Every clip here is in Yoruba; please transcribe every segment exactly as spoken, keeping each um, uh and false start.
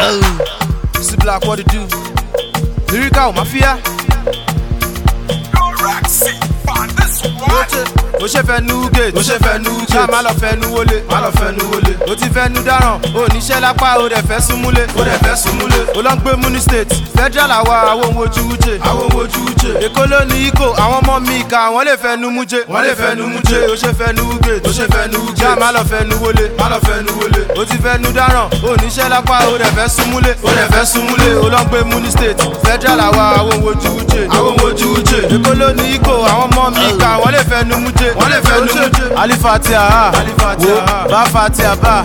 See Black, what to do? Lyrical Mafia. Ó ṣe fẹ́ nu gate, ó ṣe fẹ́ nu gate. Ṣá má lọ fẹ́ nu wọlé, má lọ fẹ́ nu wọlé. Ó ti fẹ́ nu dáràn, ó níṣẹ́ lápá, ó dẹ̀ fẹ́ súnmúlé, ó dẹ̀ fẹ́ súnmúlé. Ó lọ ń gbé Muni State, Federal àwa àwọn ohun ojú wúje, àwọn ohun ojú wúje. Èkó ló ní Iko, àwọn ọmọ mi ìka, wọ́n lè fẹ́ nu múje, wọ́n lè fẹ́ nu múje. Ó ṣe fẹ́ nu gate, ó ṣe fẹ́ nu gate. Ṣá má lọ fẹ́ nu wọlé, má lọ fẹ́ nu wọlé. Ó ti fẹ́ nu dáràn, ó níṣẹ́ lápá, ó dẹ̀ fẹ́ súnmúlé, ó dẹ̀ fẹ́ súnmúlé. Ó lọ ń gbé Muni State, Federal àwa àwọn ohun ojú wúje, àwọn ohun ojú wúje. Èkó ló ní Iko, àwọn ọmọ mi ìka, wọ́n lè fẹ́ nu múje, wọ́n lè fẹ́ nu múje. Alifatia ha, wo, ba fatia ba,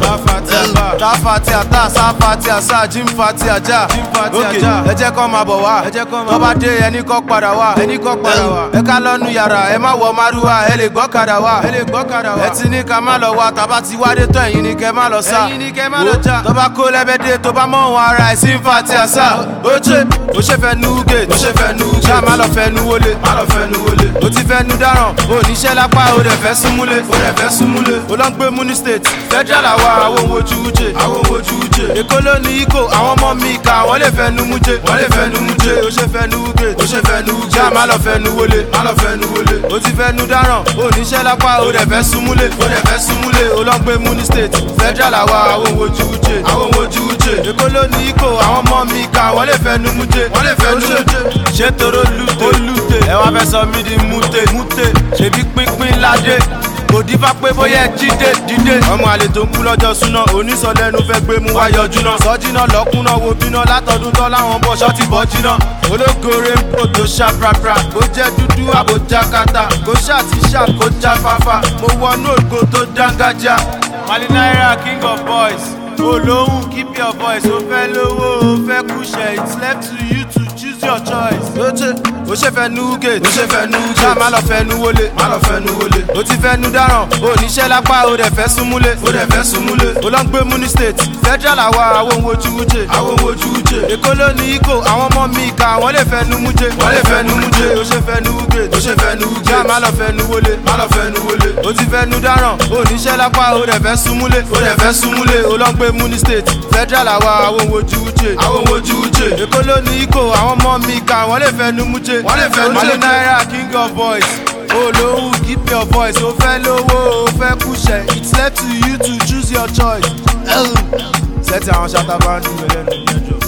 ta fatia ta, sa fatia sa, jim fatia ja. Ok, ẹ jẹ́ kó máa bọ̀ wá, tó bá dé ẹni kó padà wá, ẹni kó padà wá. Ẹ ká lọ́nu yàrá, ẹ má wọ márúwá, ẹ lè gbọ́kadà wá, ẹ lè gbọ́kadà wá. Ẹ ti ní ká má lọ wá, tàbá ti wádé tó ẹ̀yin ni kẹ́ má lọ sá. Ẹ̀yin ni kẹ́ má lọ já. Tó bá kó lẹ́bẹ̀dẹ̀, tó bá mọ̀ wọn ara ẹ̀ sí fatia sa. Ó ṣe, ó ṣe fẹ́ nu gate, ó ṣe fẹ́ nu gate. Ṣá má lọ fẹ́ nu wọlé, má lọ fẹ́ nu wọlé. Ó ti fẹ́ nu dáràn, ó níṣẹ́ lápá, ó dẹ̀ fẹ́ súnmúlé, ó dẹ̀ fẹ́ súnmúlé. Ó lọ ń gbé Muni State, Federal àwa àwọn ohun ojú wúje, àwọn ohun ojú wúje. Èkó ló ní Iko, àwọn ọmọ mi ìka, wọ́n lè fẹ́ nu múje, wọ́n lè fẹ́ nu múje. Ó ṣe fẹ́ nu gate, ó ṣe fẹ́ nu gate. Ṣá má lọ fẹ́ nu wọlé, má lọ fẹ́ nu wọlé. Ó ti fẹ́ nu dáràn, ó níṣẹ́ lápá, ó dẹ̀ fẹ́ súnmúlé, ó dẹ̀ fẹ́ súnmúlé. Ó lọ ń gbé Muni State, Federal àwa àwọn ohun ojú wúje, àwọn ohun ojú wúje. Èkó ló ní Iko, àwọn ọmọ mi ìka, wọ́n lè fẹ́ nu múje, wọ́n lè fẹ́ nu múje. Ṣé toro lute, olùte, ẹ wá fẹ́ sọ mí di múte, múte. Ṣèbí pínpín ládé. Kò dífá pé bóyá ẹ jíde dídé. Ọmọ àlè tó ń kú lọ́jọ́ súná, onísọ̀lẹ́nu fẹ́ gbé mú wá yọjú náà. Sọ́jínà lọ́kùnà wo bíná látọdún tán láwọn bọ̀ ṣọ́ọ̀tì bọ́ jiná. Ológore ń pò tó ṣá prapra, kó jẹ́ dúdú àbójá kata. Kó ṣá ti ṣá kó já fáfá, mo wọnú ògo tó dángájá. Mali Naira king of boys, olóhùn keep your voice. Ó fẹ́ lówó, ó fẹ́ kúṣẹ̀, it's left to you to choose your choice. Ó ṣe, ó ṣe fẹ́ nu gate, ó ṣe fẹ́ nu gate. Ṣá má lọ fẹ́ nu wọlé, má lọ fẹ́ nu wọlé. Ó ti fẹ́ nu dáràn, ó níṣẹ́ lápá, ó dẹ̀ fẹ́ súnmúlé, ó dẹ̀ fẹ́ súnmúlé. Ó lọ ń gbé Muni State, Federal àwa àwọn ohun ojú wúje, àwọn ohun ojú wúje. Èkó ló ní Iko, àwọn ọmọ mi ìka, wọ́n lè fẹ́ nu múje, wọ́n lè fẹ́ nu múje. Ó ṣe fẹ́ nu gate, ó ṣe fẹ́ nu gate. Ṣá má lọ fẹ́ nu wọlé, má lọ fẹ́ nu wọlé. Ó ti fẹ́ nu dáràn, ó níṣẹ́ lápá, ó dẹ̀ fẹ́ súnmúlé, ó dẹ̀ fẹ́ súnmúlé. Ó lọ ń gbé Muni State, Federal àwa àwọn ohun ojú wúje, àwọn ohun ojú wúje. Èkó ló ní Iko, àwọn ọmọ mi ìka, wọ́n lè fẹ́ nu múje, wọ́n lè fẹ́ nu múje. Mali Naira king of boys, olóhùn keep your voice. Ó fẹ́ lówó, ó fẹ́ kúṣẹ̀, it's left to you to choose your choice. Sẹ́tì àwọn ṣàtàbà ń dùn mí lẹ́nu.